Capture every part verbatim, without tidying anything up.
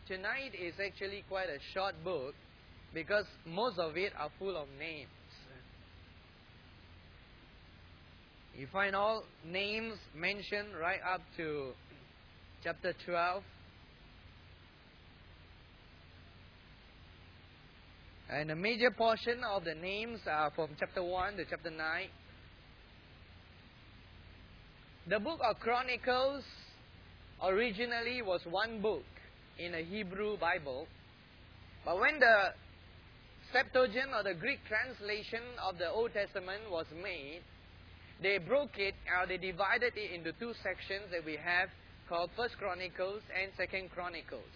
tonight is actually quite a short book because most of it are full of names. You find all names mentioned right up to chapter twelve. And a major portion of the names are from chapter one to chapter nine. The book of Chronicles originally was one book in a Hebrew Bible. But when the Septuagint or the Greek translation of the Old Testament was made, they broke it, or they divided it into two sections that we have called First Chronicles and Second Chronicles.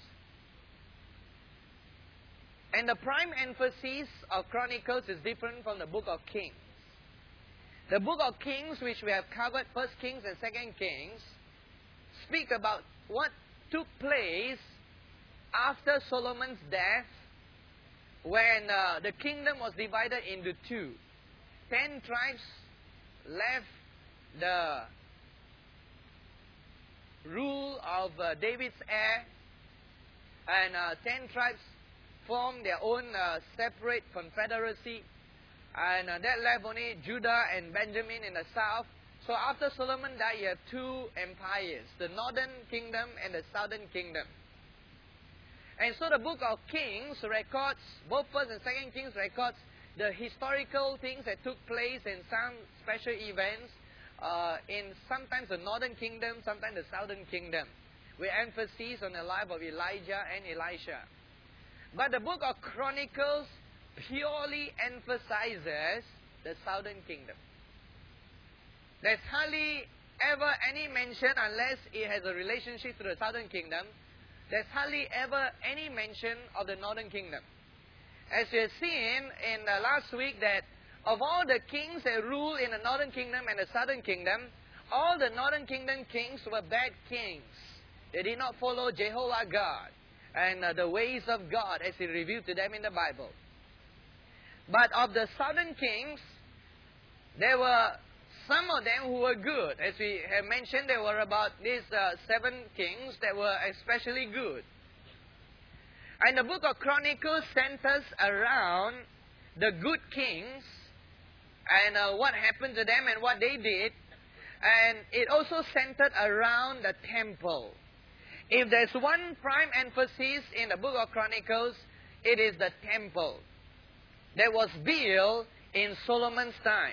And the prime emphasis of Chronicles is different from the book of Kings. The book of Kings, which we have covered, First Kings and Second Kings, speak about what took place after Solomon's death, when uh, the kingdom was divided into two. Ten tribes left the rule of uh, David's heir, and uh, ten tribes formed their own uh, separate confederacy, and uh, that left only Judah and Benjamin in the south. So after Solomon died, you have two empires, the northern kingdom and the southern kingdom. And so the book of Kings records, both First and Second Kings records the historical things that took place in some special events uh, in sometimes the northern kingdom, sometimes the southern kingdom, with emphasis on the life of Elijah and Elisha. But the book of Chronicles purely emphasizes the southern kingdom. There's hardly ever any mention, unless it has a relationship to the southern kingdom, there's hardly ever any mention of the northern kingdom. As we have seen in uh, last week, that of all the kings that rule in the northern kingdom and the southern kingdom, all the northern kingdom kings were bad kings. They did not follow Jehovah God and uh, the ways of God as He revealed to them in the Bible. But of the southern kings, there were some of them who were good. As we have mentioned, there were about these uh, seven kings that were especially good. And the book of Chronicles centers around the good kings and uh, what happened to them and what they did. And it also centered around the temple. If there's one prime emphasis in the book of Chronicles, it is the temple that was built in Solomon's time.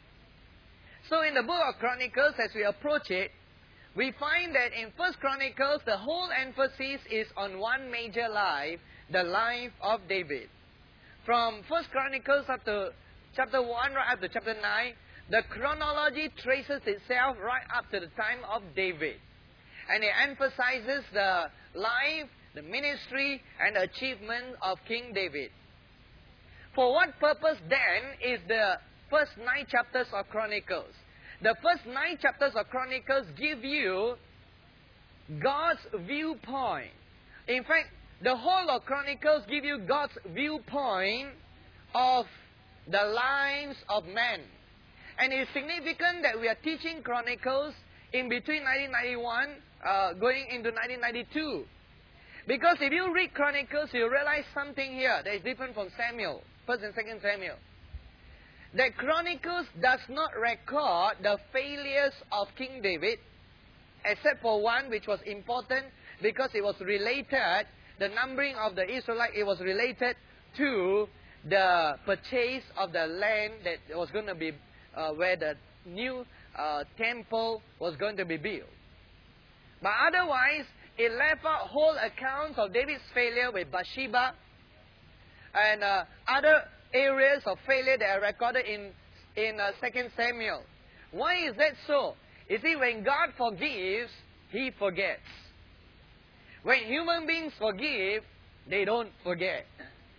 So in the book of Chronicles, as we approach it, we find that in First Chronicles, the whole emphasis is on one major life, the life of David. From First Chronicles up to chapter one, right up to chapter nine, the chronology traces itself right up to the time of David. And it emphasizes the life, the ministry, and the achievement of King David. For what purpose then is the first nine chapters of Chronicles? The first nine chapters of Chronicles give you God's viewpoint. In fact, the whole of Chronicles give you God's viewpoint of the lives of men. And it's significant that we are teaching Chronicles in between nineteen ninety-one uh, going into nineteen ninety-two. Because if you read Chronicles, you realize something here that is different from Samuel, First and Second Samuel. That Chronicles does not record the failures of King David, except for one which was important because it was related, the numbering of the Israelites, it was related to the purchase of the land that was going to be, uh, where the new uh, temple was going to be built. But otherwise, it left out whole accounts of David's failure with Bathsheba and uh, other areas of failure that are recorded in, in uh, Second Samuel. Why is that so? You see, when God forgives, He forgets. When human beings forgive, they don't forget.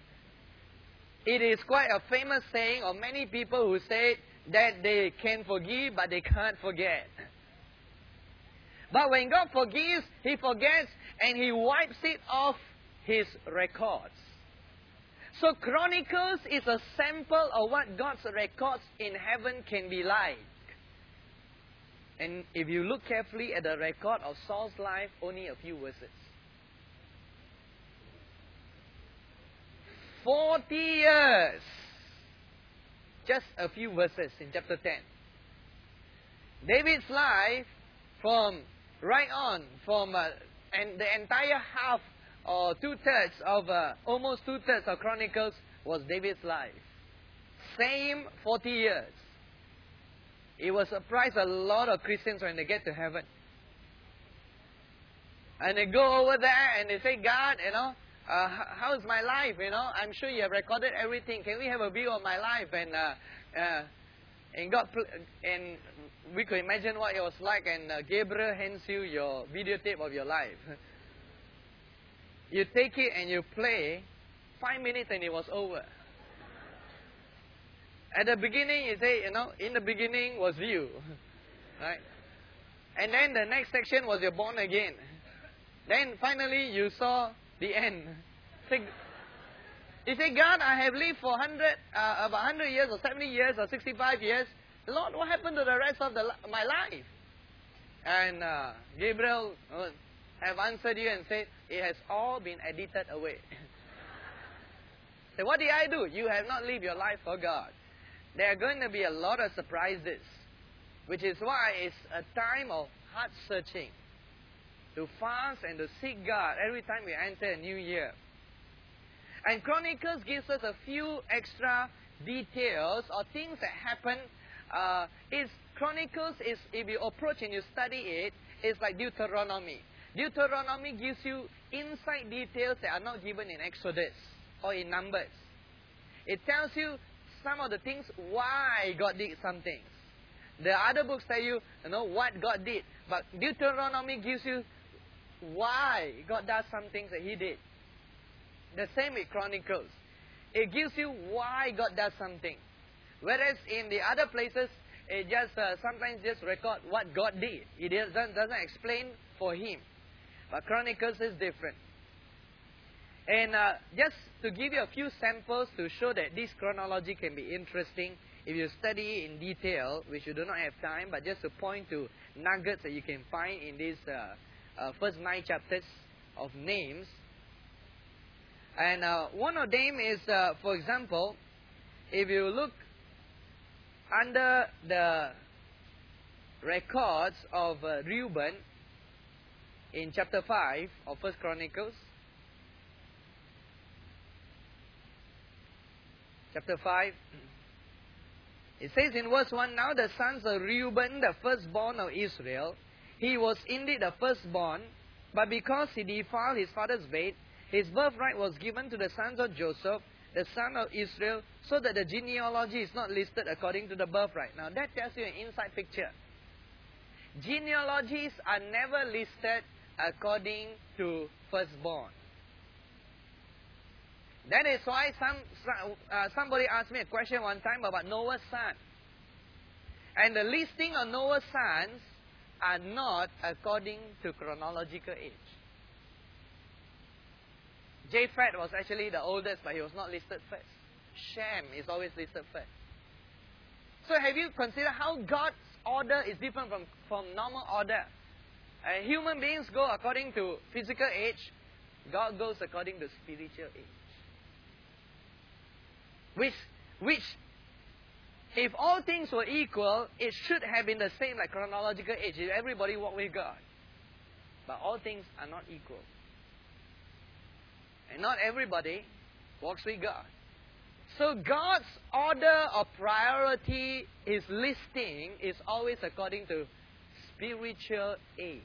It is quite a famous saying of many people who say that they can forgive, but they can't forget. But when God forgives, He forgets, and He wipes it off His records. So Chronicles is a sample of what God's records in heaven can be like. And if you look carefully at the record of Saul's life, only a few verses. forty years. Just a few verses in chapter ten. David's life from right on, from uh, and the entire half or two-thirds of, uh, almost two-thirds of Chronicles was David's life. Same forty years. It will surprise a lot of Christians when they get to heaven. And they go over there and they say, God, you know, uh, how's my life, you know? I'm sure you have recorded everything. Can we have a view of my life? And uh, uh, and God, and we could imagine what it was like, and uh, Gabriel hands you your videotape of your life. You take it and you play, five minutes and it was over. At the beginning, you say, you know, in the beginning was you. Right? And then the next section was you're born again. Then finally you saw the end. You say, God, I have lived for one hundred, uh, about one hundred years or seventy years or sixty-five years. Lord, what happened to the rest of the, my life? And uh, Gabriel uh, have answered you and said, it has all been edited away. So what did I do? You have not lived your life for God. There are going to be a lot of surprises, which is why it's a time of heart searching, to fast and to seek God every time we enter a new year. And Chronicles gives us a few extra details or things that happen. Uh, it's, Chronicles is, if you approach and you study it, it's like Deuteronomy. Deuteronomy gives you inside details that are not given in Exodus or in Numbers. It tells you some of the things why God did some things. The other books tell you, you know, what God did. But Deuteronomy gives you why God does some things that He did. The same with Chronicles. It gives you why God does something. Whereas in the other places, it just uh, sometimes just record what God did. It doesn't, doesn't explain for Him. But Chronicles is different. And uh, just to give you a few samples to show that this chronology can be interesting, if you study in detail, which you do not have time, but just to point to nuggets that you can find in these uh, uh, first nine chapters of names. And uh, one of them is, uh, for example, if you look under the records of uh, Reuben in chapter five of First Chronicles, chapter five, it says in verse one, now the sons of Reuben, the firstborn of Israel, he was indeed the firstborn, but because he defiled his father's bed, his birthright was given to the sons of Joseph, the son of Israel, so that the genealogy is not listed according to the birthright. Now that tells you an inside picture. Genealogies are never listed according to firstborn. That is why some, uh, somebody asked me a question one time about Noah's son. And the listing of Noah's sons are not according to chronological age. Japheth was actually the oldest, but he was not listed first. Shem is always listed first. So have you considered how God's order is different from, from normal order? Uh, human beings go according to physical age. God goes according to spiritual age. Which, which, if all things were equal, it should have been the same like chronological age. If everybody walked with God. But all things are not equal. And not everybody walks with God. So God's order of priority, His listing, is always according to spiritual age.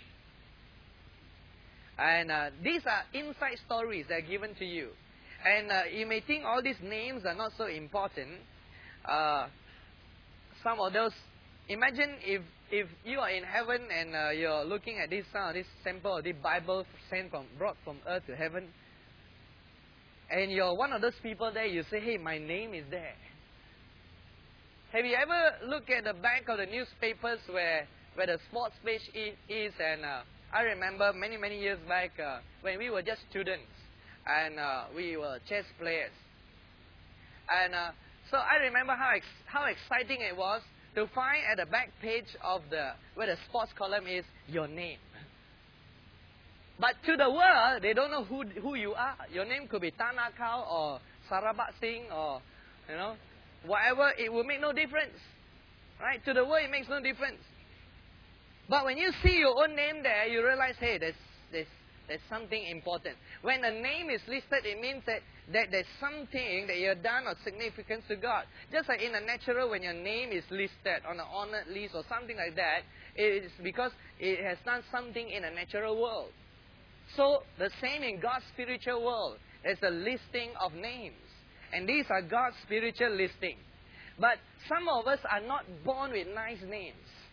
And uh, these are inside stories that are given to you. And uh, you may think all these names are not so important. Uh, some of those, imagine if if you are in heaven and uh, you're looking at this uh, this sample of this Bible sent from brought from earth to heaven, and you're one of those people there, you say, hey, my name is there. Have you ever looked at the back of the newspapers where where the sports page is? And uh, I remember many many years back uh, when we were just students. And uh, we were chess players. And uh, so I remember how ex how exciting it was to find at the back page of the, where the sports column is, your name. But to the world, they don't know who who you are. Your name could be Tanakau or Sarabat Singh or, you know, whatever. It will make no difference. Right? To the world, it makes no difference. But when you see your own name there, you realize, hey, there's, there's, there's something important. When a name is listed, it means that, that there's something that you've done of significance to God. Just like in a natural, when your name is listed on an honored list or something like that, it is because it has done something in a natural world. So, the same in God's spiritual world. There's a listing of names. And these are God's spiritual listing. But some of us are not born with nice names.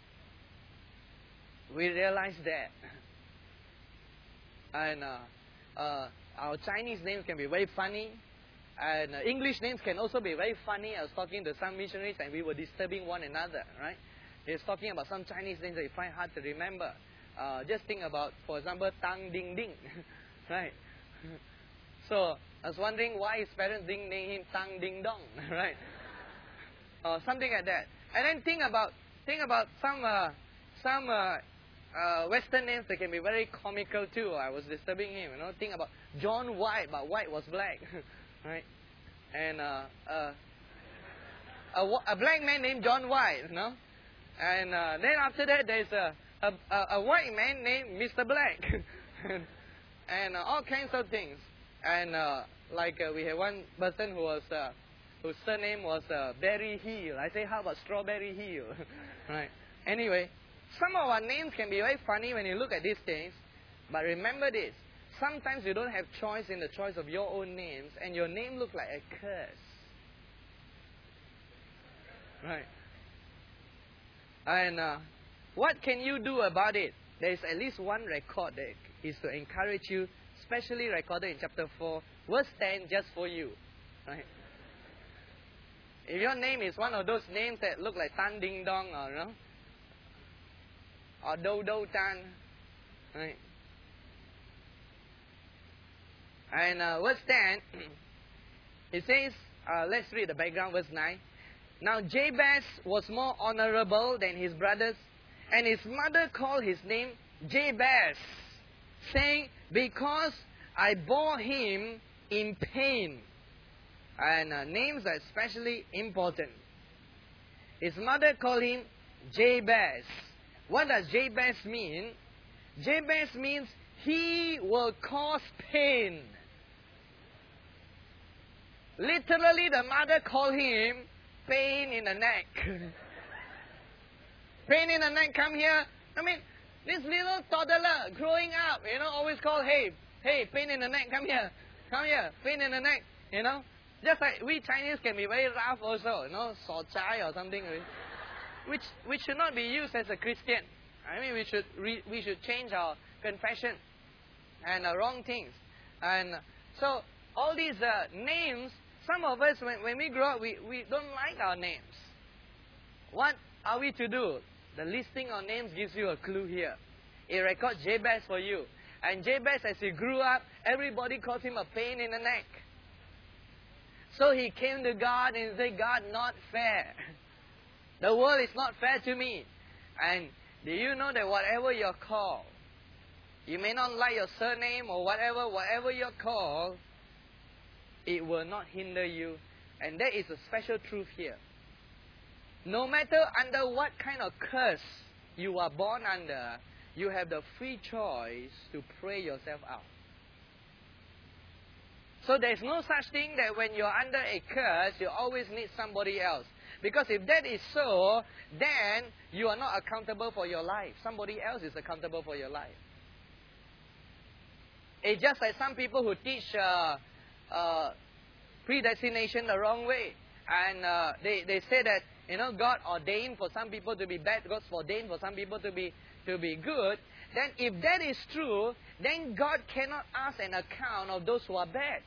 We realize that. And uh, uh, our Chinese names can be very funny. And uh, English names can also be very funny. I was talking to some missionaries and we were disturbing one another, right? He was talking about some Chinese names that you find hard to remember. Uh, just think about, for example, Tang Ding Ding, right? So, I was wondering why his parents didn't name him Tang Ding Dong, right? Or something like that. And then think about, think about some, uh, some uh, uh, Western names that can be very comical too. I was disturbing him, you know. Think about John White, but White was black, right? And uh, uh, a, a black man named John White, you know. And uh, then after that, there's a A, a, a white man named Mister Black, and, and uh, all kinds of things. And uh, like uh, we had one person who was uh, whose surname was uh, Berry Hill. I say, how about Strawberry Hill, right? Anyway, some of our names can be very funny when you look at these things. But remember this: sometimes you don't have choice in the choice of your own names, and your name looks like a curse, right? And uh, what can you do about it? There is at least one record that is to encourage you, specially recorded in chapter four, verse ten, just for you. Right? If your name is one of those names that look like Tan Ding Dong or, you know, or Do Do Tan, right? And uh, verse ten, it says, uh, let's read the background, verse nine. Now Jabez was more honorable than his brothers, and his mother called his name Jabez, saying, because I bore him in pain. And uh, names are especially important. His mother called him Jabez. What does Jabez mean? Jabez means he will cause pain. Literally, the mother called him pain in the neck. Pain in the neck, come here. I mean, this little toddler growing up, you know, always called, hey, hey, pain in the neck, come here. Come here, pain in the neck, you know. Just like we Chinese can be very rough also, you know, so chai or something, which which should not be used as a Christian. I mean, we should re, we should change our confession and uh, wrong things. And so all these uh, names, some of us, when, when we grow up, we, we don't like our names. What are we to do? The listing of names gives you a clue here. It records Jabez for you. And Jabez, as he grew up, everybody calls him a pain in the neck. So he came to God and said, God, not fair. The world is not fair to me. And do you know that whatever you're called, you may not like your surname or whatever, whatever you're called, it will not hinder you. And that is a special truth here. No matter under what kind of curse you are born under, you have the free choice to pray yourself out. So there's no such thing that when you're under a curse, you always need somebody else. Because if that is so, then you are not accountable for your life. Somebody else is accountable for your life. It's just like some people who teach uh, uh, predestination the wrong way. And uh, they, they say that, you know, God ordained for some people to be bad, God ordained for some people to be to be good. Then if that is true, then God cannot ask an account of those who are bad.